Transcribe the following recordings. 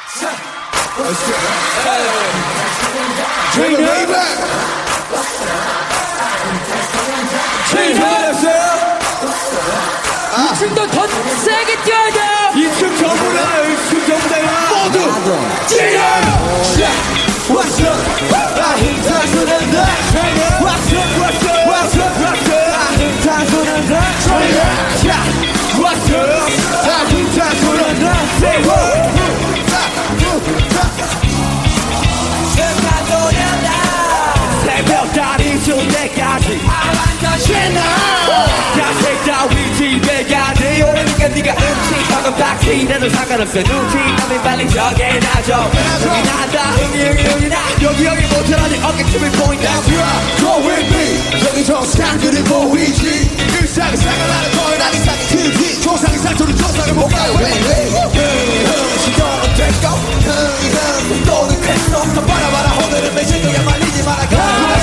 이층도 더 세게 뛰어야 돼요. 2층 전부다. 2층 전부다. 모두 찔러. What's up? 나 힘다 쏘는다. What's up? What's up? What's up? What's up? 나 힘다 쏘는다. What's up? 나 힘다 쏘는다. Say what? 새벽 달이 질 때까지 아만더 신나. 야색 따위 집에 가지. 오래니까 네가 음식하건 박히래도 상관없어. 눈치 남이 빨리 정해놔줘. 여기 난다 흥이 나. 여기 못하니 어깨춤을 보인다. Go with me. 여기 정상들이 보이지. 일상이 상관하는 거에 난 이상이 크지. 조상이 살토록 조상을 못 가요. 시동은 됐고 또는 됐어. 더 바라봐라. 오늘은 매진 거야. 말리지 마라. 그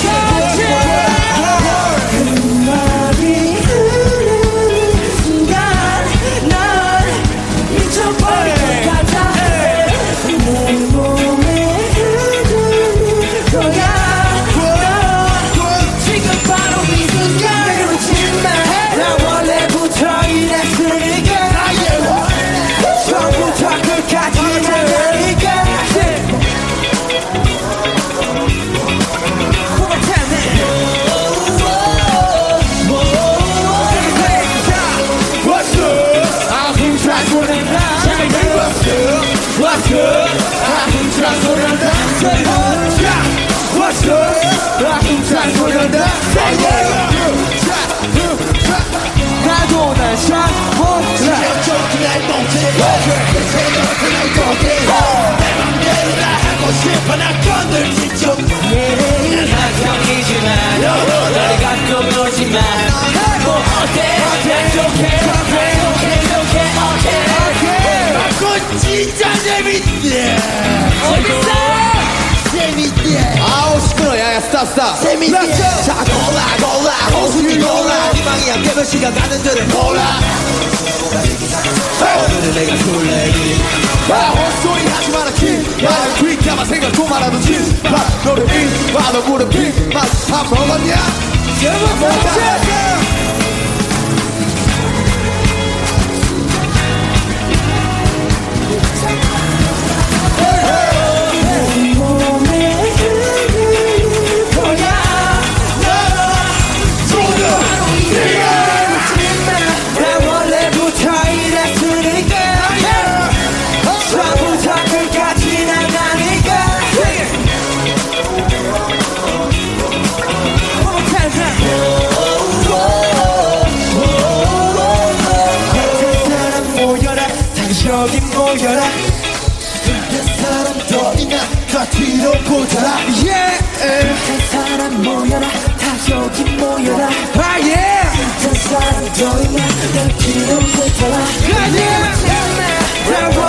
말이 흐르는 순간 난 미쳐버릴 것 같아. 내 몸에 흐르는 거야. 너 지금 바로 이 순간 놓치마. 난 원래부터 이랬으니까. 처음부터 끝까지 나니까. What's up? 아흥찬 소리한다. What's up? 아흥찬 소리한다. 나도 날 샤워자. 내 똥집에 내 맘대로 다 하고 싶어. 나 건들지 좀. 난 한정이지만 너를 갖고 노지만 뭐 어때? 진짜 재밌네. 어딨어? 재밌네. 아우 시끄러. 야야 스탑 재밌네. 자 골라 호수를 골라. 희망이 안 되면 시간 가는 줄을 몰라. 오늘은 내가 술래기. 헛소리 하지 마라 키. 나는 퀴까만 생각도 말아두지. 너를 봐도 무릎 피. 밥 먹었냐? 여기 모여라. 그 사람 더 있나? 다 뒤로 보자라. Yeah. 그 사람 모여라. 다 여기 모여라. Ah yeah. 그 사람 더 있나? 다 뒤로 보자라. Yeah.